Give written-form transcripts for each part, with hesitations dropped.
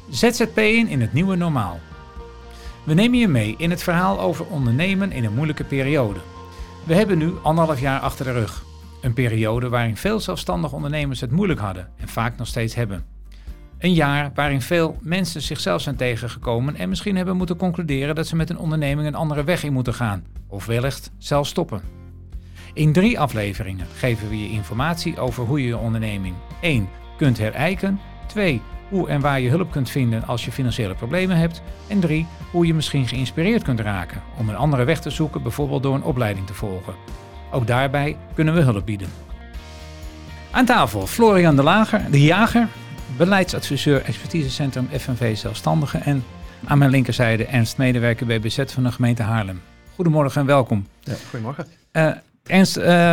ZZP'en in het nieuwe normaal. We nemen je mee in het verhaal over ondernemen in een moeilijke periode. We hebben nu 1,5 jaar achter de rug. Een periode waarin veel zelfstandige ondernemers het moeilijk hadden en vaak nog steeds hebben. Een jaar waarin veel mensen zichzelf zijn tegengekomen en misschien hebben moeten concluderen dat ze met een onderneming een andere weg in moeten gaan. Of wellicht zelfs stoppen. In 3 afleveringen geven we je informatie over hoe je je onderneming 1. kunt herijken, 2. hoe en waar je hulp kunt vinden als je financiële problemen hebt en 3. hoe je misschien geïnspireerd kunt raken om een andere weg te zoeken, bijvoorbeeld door een opleiding te volgen. Ook daarbij kunnen we hulp bieden. Aan tafel Florian de Jager, beleidsadviseur expertisecentrum FNV Zelfstandigen en aan mijn linkerzijde Ernst, medewerker BBZ van de gemeente Haarlem. Goedemorgen en welkom. Ja, goedemorgen. Ernst,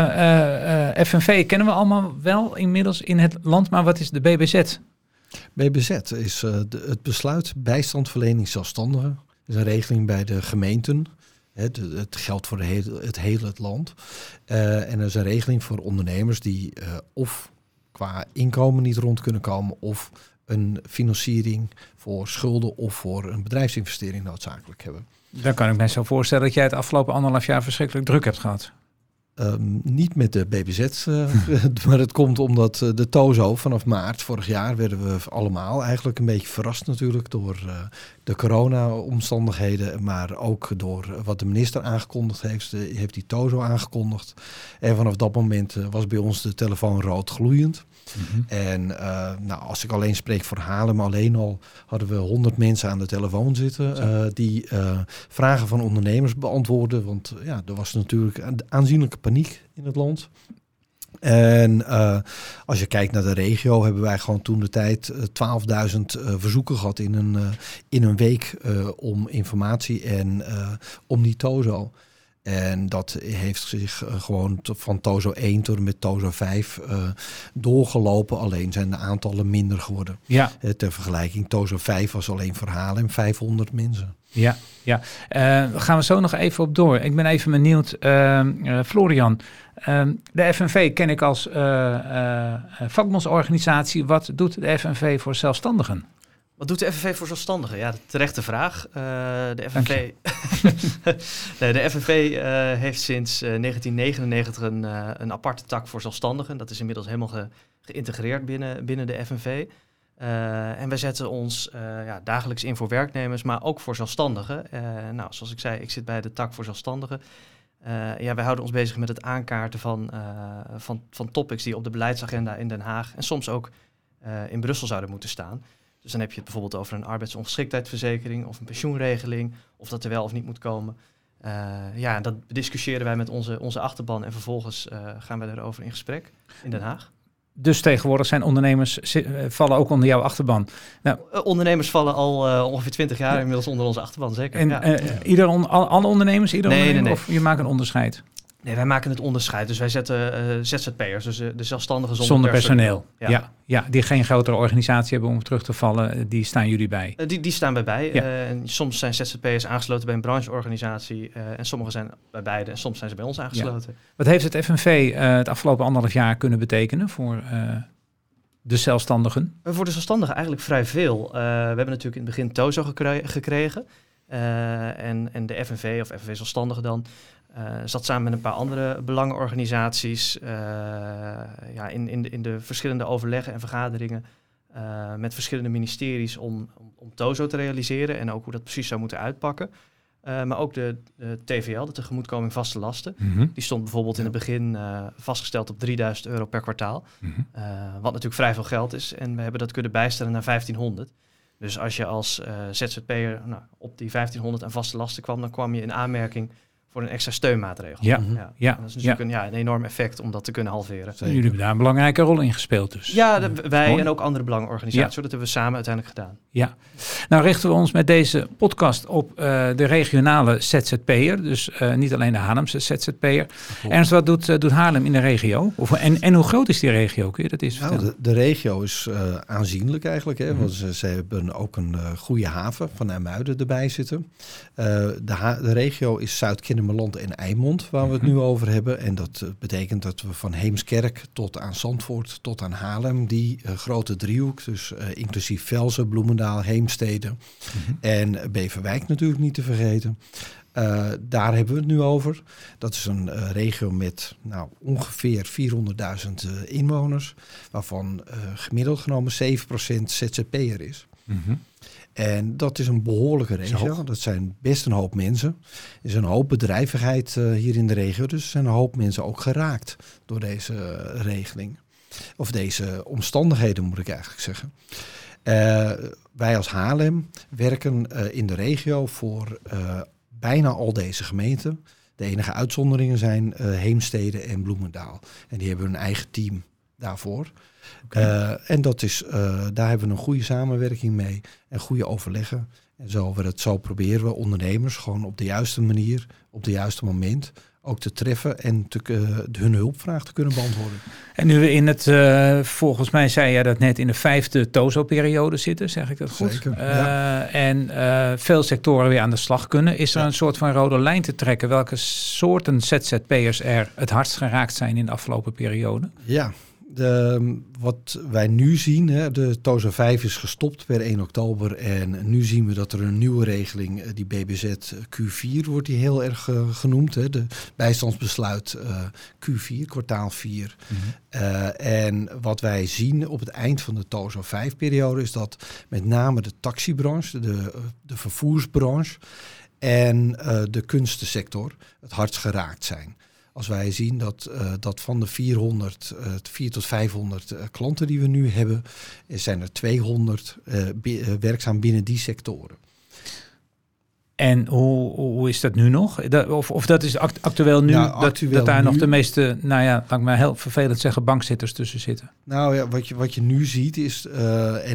FNV kennen we allemaal wel inmiddels in het land, maar wat is de BBZ? BBZ is het besluit bijstandverlening zelfstandigen. Dat is een regeling bij de gemeenten. Het geldt voor het hele land. En dat is een regeling voor ondernemers die of qua inkomen niet rond kunnen komen of een financiering voor schulden of voor een bedrijfsinvestering noodzakelijk hebben. Dan kan ik me zo voorstellen dat jij het afgelopen 1,5 jaar verschrikkelijk druk hebt gehad. Niet met de BBZ, maar het komt omdat de TOZO vanaf maart vorig jaar werden we allemaal eigenlijk een beetje verrast natuurlijk door de corona-omstandigheden, maar ook door wat de minister aangekondigd heeft die TOZO aangekondigd. En vanaf dat moment was bij ons de telefoon rood gloeiend. Mm-hmm. En als ik alleen spreek voor Haarlem, alleen al hadden we 100 mensen aan de telefoon zitten die vragen van ondernemers beantwoorden. Want er was natuurlijk aanzienlijke paniek in het land. En als je kijkt naar de regio, hebben wij gewoon toen de tijd 12.000 verzoeken gehad in een week om informatie en om die TOZO. En dat heeft zich gewoon van TOZO 1 tot en met TOZO 5 doorgelopen. Alleen zijn de aantallen minder geworden. Ja. Ter vergelijking, TOZO 5 was alleen voor Haarlem 500 mensen. Ja. Gaan we zo nog even op door. Ik ben even benieuwd, Florian. De FNV ken ik als vakbondsorganisatie. Wat doet de FNV voor zelfstandigen? Wat doet de FNV voor zelfstandigen? Ja, terechte vraag. De FNV heeft sinds 1999 een aparte tak voor zelfstandigen. Dat is inmiddels helemaal geïntegreerd binnen de FNV. En wij zetten ons dagelijks in voor werknemers, maar ook voor zelfstandigen. Zoals ik zei, ik zit bij de tak voor zelfstandigen. Wij houden ons bezig met het aankaarten van topics die op de beleidsagenda in Den Haag en soms ook in Brussel zouden moeten staan. Dus dan heb je het bijvoorbeeld over een arbeidsongeschiktheidsverzekering of een pensioenregeling, of dat er wel of niet moet komen. Dat discussiëren wij met onze achterban en vervolgens gaan wij daarover in gesprek in Den Haag. Dus tegenwoordig zijn ondernemers vallen ook onder jouw achterban. Nou, ondernemers vallen al ongeveer 20 jaar inmiddels onder onze achterban, zeker. En alle ondernemers? Nee. Of je maakt een onderscheid? Nee, wij maken het onderscheid. Dus wij zetten ZZP'ers, dus de zelfstandigen zonder personeel. Ja, die geen grotere organisatie hebben om terug te vallen, die staan jullie bij? Die staan bij. Ja. En soms zijn ZZP'ers aangesloten bij een brancheorganisatie en sommigen zijn bij beide en soms zijn ze bij ons aangesloten. Ja. Wat heeft het FNV het afgelopen 1,5 jaar kunnen betekenen voor de zelfstandigen? Voor de zelfstandigen eigenlijk vrij veel. We hebben natuurlijk in het begin TOZO gekregen. En de FNV of FNV Zelfstandigen dan zat samen met een paar andere belangenorganisaties in de verschillende overleggen en vergaderingen met verschillende ministeries om TOZO te realiseren en ook hoe dat precies zou moeten uitpakken. Maar ook de TVL, de tegemoetkoming vaste lasten, die stond bijvoorbeeld in het begin vastgesteld op €3.000 per kwartaal. Wat natuurlijk vrij veel geld is en we hebben dat kunnen bijstellen naar 1.500. Dus als je als ZZP'er op die 1.500 aan vaste lasten kwam, dan kwam je in aanmerking voor een extra steunmaatregel. Ja. En dat is natuurlijk een enorm effect om dat te kunnen halveren. Jullie hebben daar een belangrijke rol in gespeeld dus. Ja, wij en ook andere belangenorganisaties. Dat hebben we samen uiteindelijk gedaan. Ja. Nou richten we ons met deze podcast op de regionale ZZP'er. Dus niet alleen de Haarlemse ZZP'er. Ernst, wat doet Haarlem in de regio? En hoe groot is die regio? Kun je dat eens vertellen? De regio is aanzienlijk eigenlijk. Hè? Want ze hebben ook een goede haven van IJmuiden erbij zitten. De regio is Zuid-Kennemerland Kennemerland en Eimond, waar we het nu over hebben. En dat betekent dat we van Heemskerk tot aan Zandvoort, tot aan Haarlem, die grote driehoek, dus inclusief Velzen, Bloemendaal, Heemstede en Beverwijk natuurlijk niet te vergeten. Daar hebben we het nu over. Dat is een regio met ongeveer 400.000 inwoners, waarvan gemiddeld genomen 7% ZZP'er is. En dat is een behoorlijke regio. Dat zijn best een hoop mensen. Er is een hoop bedrijvigheid hier in de regio. Dus er zijn een hoop mensen ook geraakt door deze regeling. Of deze omstandigheden, moet ik eigenlijk zeggen. Wij als Haarlem werken in de regio voor bijna al deze gemeenten. De enige uitzonderingen zijn Heemstede en Bloemendaal. En die hebben hun eigen team daarvoor. En dat is, daar hebben we een goede samenwerking mee en goede overleggen. En zo proberen we ondernemers gewoon op de juiste manier, op het juiste moment ook te treffen en hun hulpvraag te kunnen beantwoorden. En nu we in het, volgens mij zei jij dat net, in de 5e TOZO-periode zitten, zeg ik dat goed? Zeker, ja. En veel sectoren weer aan de slag kunnen. Is er een soort van rode lijn te trekken? Welke soorten ZZP'ers er het hardst geraakt zijn in de afgelopen periode? Ja. Wat wij nu zien, de TOZO 5 is gestopt per 1 oktober en nu zien we dat er een nieuwe regeling, die BBZ Q4 wordt die heel erg genoemd, de bijstandsbesluit Q4, kwartaal 4. En wat wij zien op het eind van de TOZO 5 periode is dat met name de taxibranche, de vervoersbranche en de kunstensector het hardst geraakt zijn. Als wij zien dat van de 400 tot 500 klanten die we nu hebben, zijn er 200 werkzaam binnen die sectoren. En hoe is dat nu nog? Of dat is actueel nu, dat daar nog de meeste, laat ik maar heel vervelend zeggen, bankzitters tussen zitten? Nou ja, wat je nu ziet is, en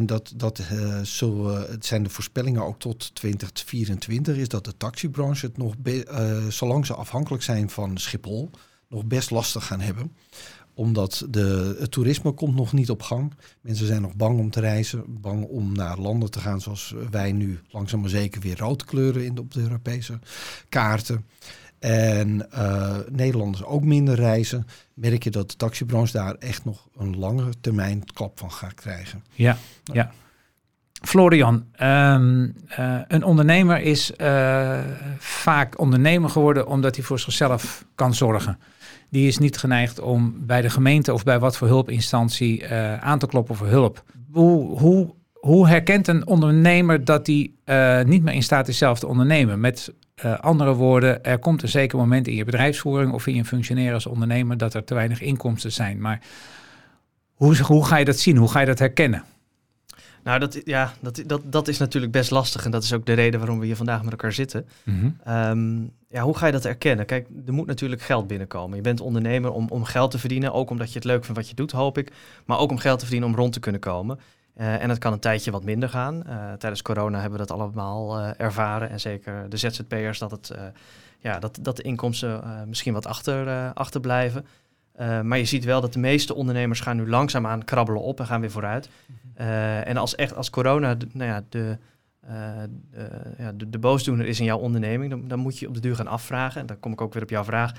het zijn de voorspellingen ook tot 2024, is dat de taxibranche het nog, zolang ze afhankelijk zijn van Schiphol, nog best lastig gaan hebben. Omdat het toerisme komt nog niet op gang. Mensen zijn nog bang om te reizen, bang om naar landen te gaan zoals wij nu langzaam maar zeker weer rood kleuren op de Europese kaarten. En Nederlanders ook minder reizen. Merk je dat de taxibranche daar echt nog een lange termijn klap van gaat krijgen. Ja. Florian, een ondernemer is vaak ondernemer geworden omdat hij voor zichzelf kan zorgen. Die is niet geneigd om bij de gemeente of bij wat voor hulpinstantie aan te kloppen voor hulp. Hoe herkent een ondernemer dat hij niet meer in staat is zelf te ondernemen? Met andere woorden, er komt een zeker moment in je bedrijfsvoering of in je functioneren als ondernemer dat er te weinig inkomsten zijn. Maar hoe ga je dat zien? Hoe ga je dat herkennen? Nou, dat is natuurlijk best lastig. En dat is ook de reden waarom we hier vandaag met elkaar zitten. Hoe ga je dat erkennen? Kijk, er moet natuurlijk geld binnenkomen. Je bent ondernemer om geld te verdienen. Ook omdat je het leuk vindt wat je doet, hoop ik. Maar ook om geld te verdienen om rond te kunnen komen. En het kan een tijdje wat minder gaan. Tijdens corona hebben we dat allemaal ervaren. En zeker de ZZP'ers dat de inkomsten misschien wat achterblijven. Maar je ziet wel dat de meeste ondernemers gaan nu langzaamaan krabbelen op en gaan weer vooruit. En als corona de boosdoener is in jouw onderneming, dan moet je op de duur gaan afvragen. En dan kom ik ook weer op jouw vraag.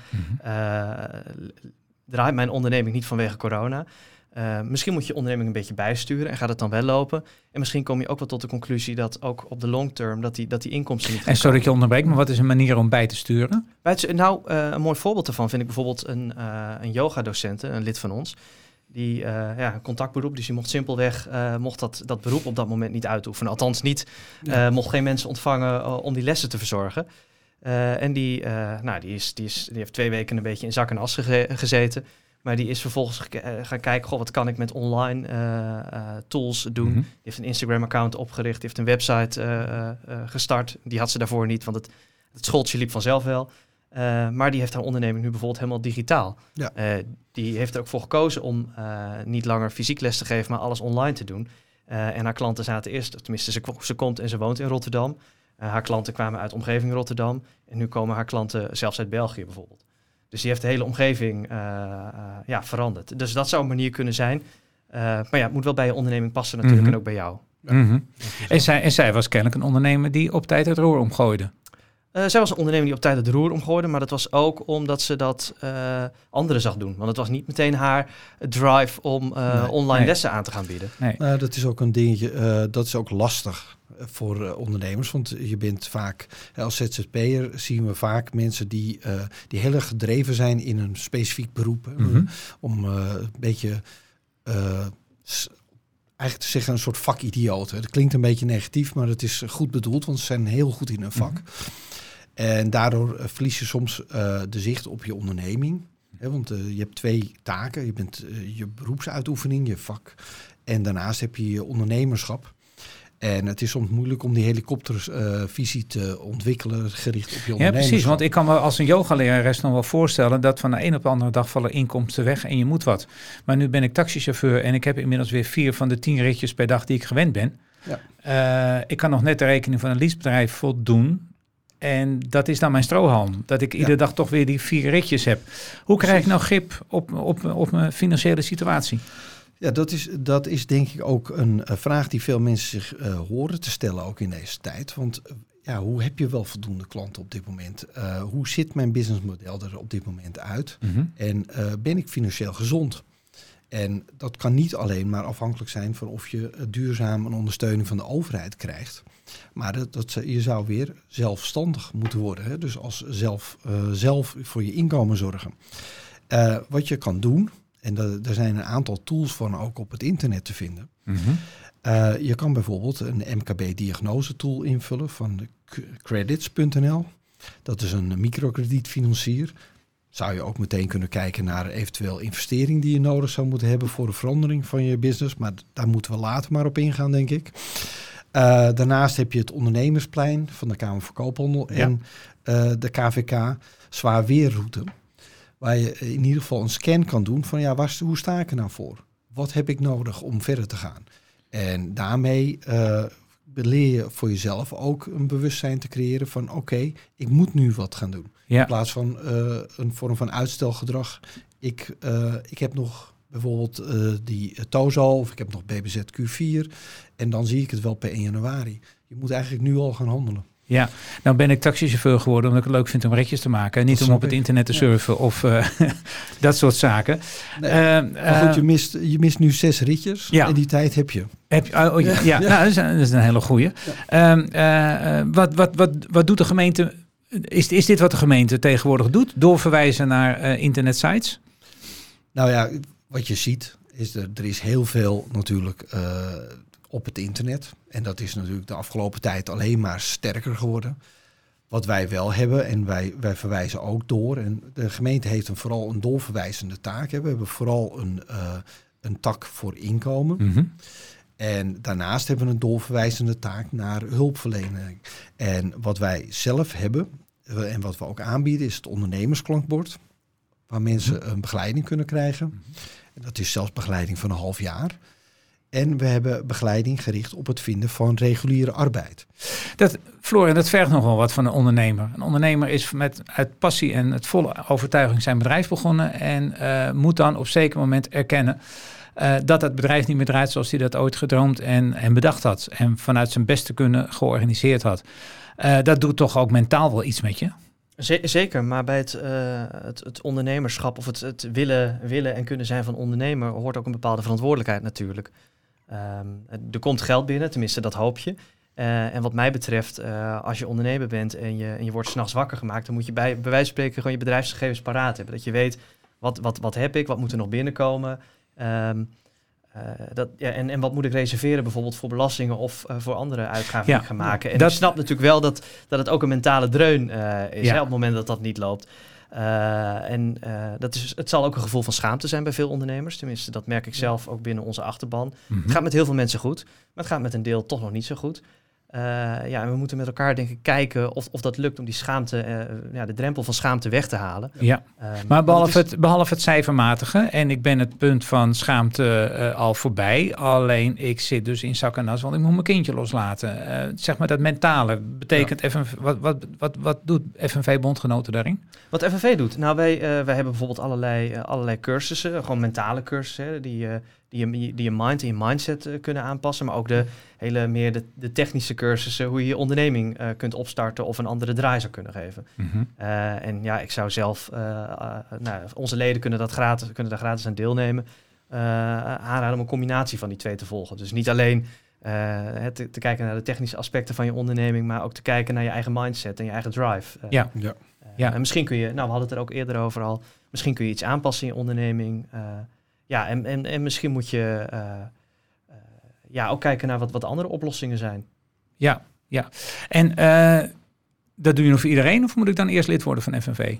Draait mijn onderneming niet vanwege corona? Misschien moet je onderneming een beetje bijsturen en gaat het dan wel lopen. En misschien kom je ook wel tot de conclusie dat ook op de long term dat die inkomsten niet gaan. En sorry dat je onderbreekt, maar wat is een manier om bij te sturen? Een mooi voorbeeld daarvan vind ik bijvoorbeeld een yogadocent, een lid van ons. Die een contactberoep, dus die mocht simpelweg dat beroep op dat moment niet uitoefenen. Althans niet, mocht geen mensen ontvangen om die lessen te verzorgen. En die heeft 2 weken een beetje in zak en as gezeten. Maar die is vervolgens gaan kijken, wat kan ik met online tools doen? Die heeft een Instagram-account opgericht, die heeft een website gestart. Die had ze daarvoor niet, want het schooltje liep vanzelf wel. Maar die heeft haar onderneming nu bijvoorbeeld helemaal digitaal. Ja. Die heeft er ook voor gekozen om niet langer fysiek les te geven, maar alles online te doen. En haar klanten zaten eerst, tenminste ze komt en ze woont in Rotterdam. Haar klanten kwamen uit omgeving Rotterdam. En nu komen haar klanten zelfs uit België bijvoorbeeld. Dus die heeft de hele omgeving veranderd. Dus dat zou een manier kunnen zijn. Maar het moet wel bij je onderneming passen natuurlijk en ook bij jou. Ja. En zij was kennelijk een ondernemer die op tijd het roer omgooide. Zij was een ondernemer die op tijd het roer omgooide, maar dat was ook omdat ze dat anderen zag doen. Want het was niet meteen haar drive om online lessen aan te gaan bieden. Nee. Dat is ook een dingetje, dat is ook lastig voor ondernemers. Want je bent vaak, als ZZP'er zien we vaak mensen die heel erg gedreven zijn in een specifiek beroep. Om een beetje... eigenlijk te zeggen een soort vakidioten. Dat klinkt een beetje negatief, maar het is goed bedoeld, want ze zijn heel goed in hun vak. En daardoor verlies je soms de zicht op je onderneming. Hè, want je hebt 2 taken. Je bent je beroepsuitoefening, je vak. En daarnaast heb je je ondernemerschap. En het is soms moeilijk om die helikoptervisie te ontwikkelen gericht op je ondernemerschap. Ja, precies. Want ik kan me als een yogalerares nog wel voorstellen dat van de een op de andere dag vallen inkomsten weg en je moet wat. Maar nu ben ik taxichauffeur en ik heb inmiddels weer 4 van de 10 ritjes per dag die ik gewend ben. Ja. Ik kan nog net de rekening van een leasebedrijf voldoen. En dat is dan mijn strohalm. Dat ik iedere dag toch weer die 4 ritjes heb. Hoe krijg ik nou grip op mijn financiële situatie? Ja, dat is denk ik ook een vraag die veel mensen zich horen te stellen ook in deze tijd. Want hoe heb je wel voldoende klanten op dit moment? Hoe ziet mijn businessmodel er op dit moment uit? En ben ik financieel gezond? En dat kan niet alleen maar afhankelijk zijn van of je duurzaam een ondersteuning van de overheid krijgt. Maar je zou weer zelfstandig moeten worden. Hè? Dus als zelf voor je inkomen zorgen. Wat je kan doen, en er zijn een aantal tools van ook op het internet te vinden. Je kan bijvoorbeeld een MKB-diagnose-tool invullen van credits.nl. Dat is een microkredietfinancier. Zou je ook meteen kunnen kijken naar eventueel investering die je nodig zou moeten hebben voor de verandering van je business. Maar daar moeten we later maar op ingaan, denk ik. Daarnaast heb je het ondernemersplein van de Kamer van Koophandel en de KVK zwaar weerroute. Waar je in ieder geval een scan kan doen van hoe sta ik er nou voor? Wat heb ik nodig om verder te gaan? En daarmee leer je voor jezelf ook een bewustzijn te creëren van oké, ik moet nu wat gaan doen. Ja. In plaats van een vorm van uitstelgedrag. Ik heb nog bijvoorbeeld die TOZO of ik heb nog BBZ Q4 en dan zie ik het wel per 1 januari. Je moet eigenlijk nu al gaan handelen. Ja, nou ben ik taxichauffeur geworden omdat ik het leuk vind om ritjes te maken. Niet om op het internet te surfen of dat soort zaken. Nee, maar goed, je mist nu 6 ritjes en die tijd heb je. Nou, dat is een hele goeie. Ja. Wat doet de gemeente? Is dit wat de gemeente tegenwoordig doet? Doorverwijzen naar internetsites? Nou ja, wat je ziet is er is heel veel natuurlijk op het internet. En dat is natuurlijk de afgelopen tijd alleen maar sterker geworden. Wat wij wel hebben, en wij verwijzen ook door. En de gemeente heeft vooral een doorverwijzende taak. We hebben vooral een tak voor inkomen. En daarnaast hebben we een doorverwijzende taak naar hulpverlening. En wat wij zelf hebben en wat we ook aanbieden is het ondernemersklankbord. Waar mensen een begeleiding kunnen krijgen. En dat is zelfs begeleiding van een half jaar. En we hebben begeleiding gericht op het vinden van reguliere arbeid. Florian, dat vergt nogal wat van een ondernemer. Een ondernemer is uit passie en het volle overtuiging zijn bedrijf begonnen. En moet dan op een zeker moment erkennen dat het bedrijf niet meer draait zoals hij dat ooit gedroomd en bedacht had. En vanuit zijn beste kunnen georganiseerd had. Dat doet toch ook mentaal wel iets met je? Zeker, maar bij het ondernemerschap of het willen en kunnen zijn van ondernemer hoort ook een bepaalde verantwoordelijkheid natuurlijk. Er komt geld binnen, tenminste dat hoop je. En wat mij betreft, als je ondernemer bent en je wordt 's nachts wakker gemaakt, dan moet je bij wijze van spreken gewoon je bedrijfsgegevens paraat hebben. Dat je weet, wat heb ik, wat moet er nog binnenkomen. En wat moet ik reserveren bijvoorbeeld voor belastingen of voor andere uitgaven die ik ga maken. En ik snap natuurlijk wel dat het ook een mentale dreun is op het moment dat dat niet loopt. Het zal ook een gevoel van schaamte zijn bij veel ondernemers. Tenminste, dat merk ik zelf ook binnen onze achterban. Het gaat met heel veel mensen goed, maar het gaat met een deel toch nog niet zo goed. En we moeten met elkaar denk ik kijken of dat lukt om die schaamte, de drempel van schaamte weg te halen. Ja, maar behalve het cijfermatige, en ik ben het punt van schaamte al voorbij, alleen ik zit dus in zak en as, want ik moet mijn kindje loslaten. Zeg maar dat mentale, betekent wat doet FNV Bondgenoten daarin? Wat FNV doet? Nou, wij hebben bijvoorbeeld allerlei cursussen, gewoon mentale cursussen, die die je mind en je mindset kunnen aanpassen. Maar ook de technische cursussen, hoe je je onderneming kunt opstarten of een andere draai zou kunnen geven. Mm-hmm. En ja, ik zou zelf, onze leden kunnen daar gratis aan deelnemen. Aanraden om een combinatie van die twee te volgen. Dus niet alleen te kijken naar de technische aspecten van je onderneming, maar ook te kijken naar je eigen mindset en je eigen drive. Ja. En misschien kun je, we hadden het er ook eerder over al, misschien kun je iets aanpassen in je onderneming. En misschien moet je ook kijken naar wat andere oplossingen zijn. Ja. En dat doe je nog voor iedereen of moet ik dan eerst lid worden van FNV?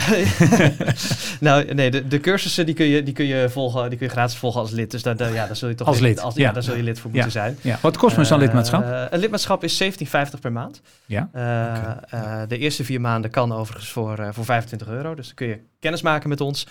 Nou, nee, de cursussen die kun je volgen, die kun je gratis volgen als lid. Dus daar zul je toch als lid. Daar zul je lid voor moeten zijn. Ja. Wat kost me zo'n lidmaatschap? Een lidmaatschap is €17,50 per maand. Ja. De eerste 4 maanden kan overigens voor €25. Dus dan kun je kennis maken met ons.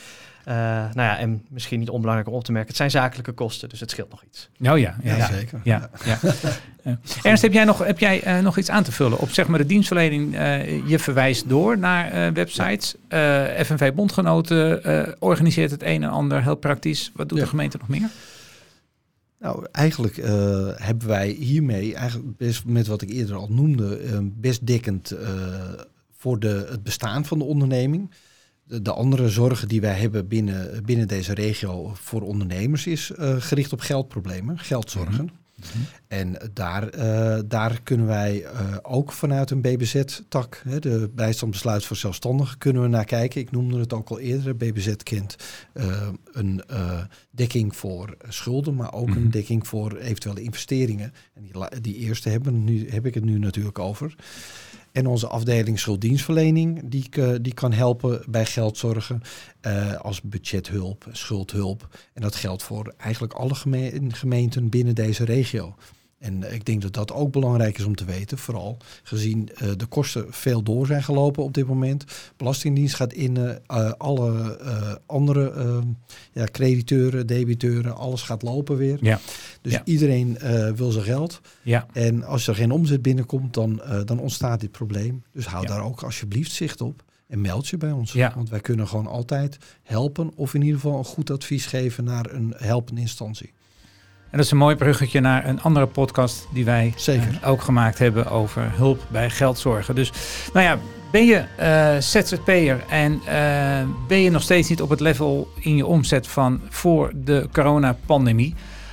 En misschien niet onbelangrijk om op te merken, het zijn zakelijke kosten, dus het scheelt nog iets. Nou ja, zeker. Ja. Ernst, heb jij nog iets aan te vullen op zeg maar de dienstverlening? Je verwijst door naar websites. FNV Bondgenoten organiseert het een en ander heel praktisch. Wat doet de gemeente nog meer? Nou, eigenlijk hebben wij hiermee, eigenlijk best met wat ik eerder al noemde, best dekkend voor het bestaan van de onderneming. De andere zorgen die wij hebben binnen deze regio voor ondernemers is gericht op geldproblemen, geldzorgen. Mm-hmm. En daar kunnen wij ook vanuit een BBZ-tak, de bijstand besluit voor zelfstandigen, kunnen we naar kijken. Ik noemde het ook al eerder. BBZ kent een dekking voor schulden, maar ook een dekking voor eventuele investeringen. En die eerste heb ik het nu natuurlijk over. En onze afdeling schulddienstverlening, die kan helpen bij geldzorgen als budgethulp, schuldhulp. En dat geldt voor eigenlijk alle gemeenten binnen deze regio. En ik denk dat dat ook belangrijk is om te weten, vooral gezien de kosten veel door zijn gelopen op dit moment. Belastingdienst gaat in, alle andere crediteuren, debiteuren, alles gaat lopen weer. Ja. Dus iedereen wil zijn geld. Ja. En als er geen omzet binnenkomt, dan ontstaat dit probleem. Dus hou daar ook alsjeblieft zicht op. En meld je bij ons. Ja. Want wij kunnen gewoon altijd helpen of in ieder geval een goed advies geven naar een helpende instantie. En dat is een mooi bruggetje naar een andere podcast die wij ook gemaakt hebben over hulp bij geldzorgen. Dus ben je ZZP'er en ben je nog steeds niet op het level in je omzet van voor de coronapandemie?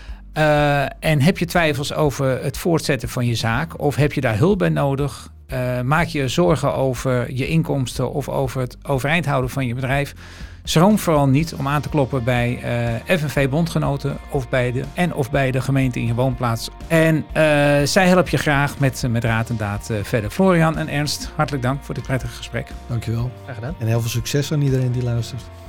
En heb je twijfels over het voortzetten van je zaak of heb je daar hulp bij nodig? Maak je zorgen over je inkomsten of over het overeind houden van je bedrijf? Schroom vooral niet om aan te kloppen bij FNV Bondgenoten of bij de gemeente in je woonplaats. En zij helpen je graag met raad en daad verder. Florian en Ernst, hartelijk dank voor dit prettige gesprek. Dankjewel. Graag gedaan. En heel veel succes aan iedereen die luistert.